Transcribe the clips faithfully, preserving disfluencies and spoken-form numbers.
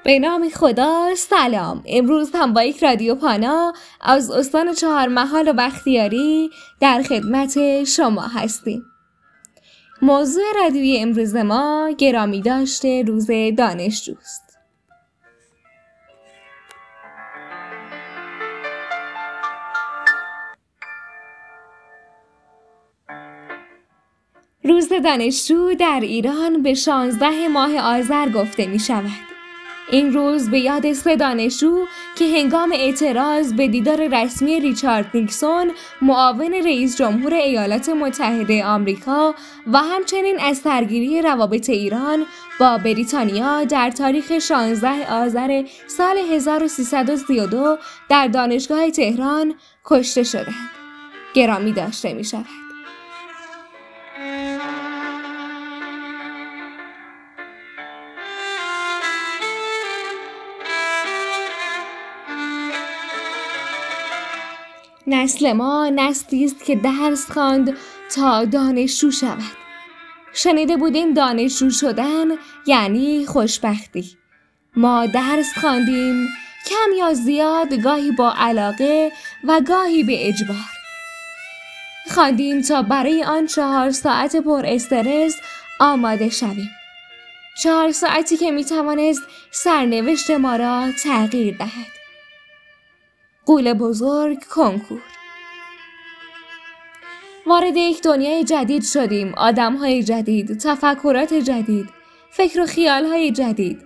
به نام خدا. سلام. امروز هم با یک رادیو پانا از استان چهارمحال و بختیاری در خدمت شما هستیم. موضوع رادیوی امروز ما گرامی داشته روز دانشجوست. روز دانشجو در ایران به شانزده ماه آذر گفته می شود. این روز به یاد سه دانشجو که هنگام اعتراض به دیدار رسمی ریچارد نیکسون معاون رئیس جمهور ایالات متحده آمریکا و همچنین از سرگیری روابط ایران با بریتانیا در تاریخ شانزده آذر سال هزار و سیصد و سی و دو در دانشگاه تهران کشته شدند. گرامی داشته می شود. نسل ما نسلی است که درس خواند تا دانشجو شود. شنیده بودیم دانشجو شدن یعنی خوشبختی. ما درس خواندیم، کم یا زیاد، گاهی با علاقه و گاهی به اجبار. خواندیم تا برای آن چهار ساعت پر استرس آماده شویم. چهار ساعتی که می توانست سرنوشت ما را تغییر دهد. غول بزرگ کنکور. وارد یک دنیای جدید شدیم، آدم‌های جدید، تفکرات جدید، فکر و خیال‌های جدید.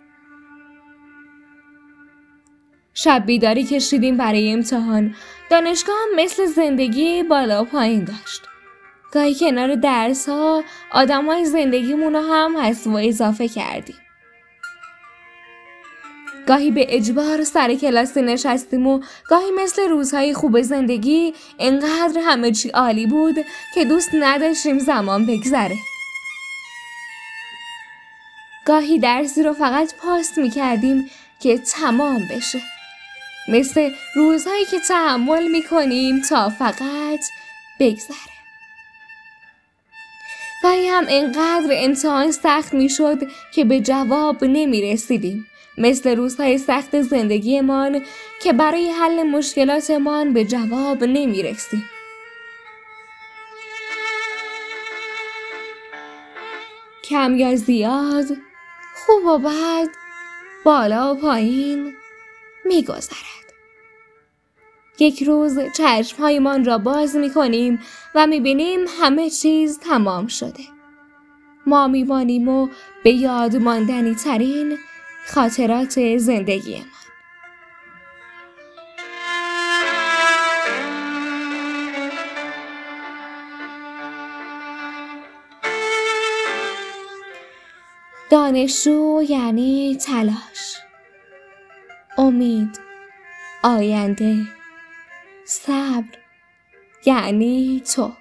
شب بیداری کشیدیم برای امتحان. دانشگاه هم مثل زندگی بالا و پایین داشت. گاهی کنار درس‌ها آدم‌های زندگیمون رو هم حذف و اضافه کردیم. گاهی به اجبار سر کلاسی نشستیم و گاهی مثل روزهای خوب زندگی انقدر همه چی عالی بود که دوست نداشتیم زمان بگذره. گاهی درسی رو فقط پاس می کردیم که تمام بشه. مثل روزهایی که تحمل می کنیم تا فقط بگذره. گاهی هم انقدر امتحان سخت می شد که به جواب نمی رسیدیم. مثل روزهای سخت زندگیمان که برای حل مشکلاتمان به جواب نمی رسیم. کم یا زیاد، خوب و بد، بالا و پایین می گذرد. یک روز چشمهایمان را باز می کنیم و می بینیم همه چیز تمام شده. ما می مانیم و به یاد ماندنی ترین خاطرات زندگی من. دانشجو یعنی تلاش، امید، آینده، صبر، یعنی تو،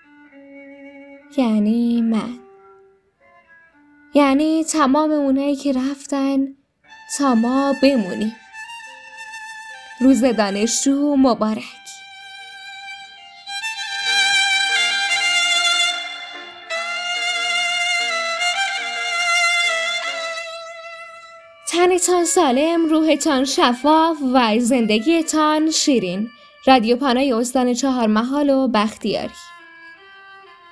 یعنی من، یعنی تمام اونایی که رفتن تا ما بمونیم. روز دانشجو مبارک. تنتان سالم، روحتان شفاف و زندگیتان شیرین. رادیو پانای استان چهارمحال و بختیاری.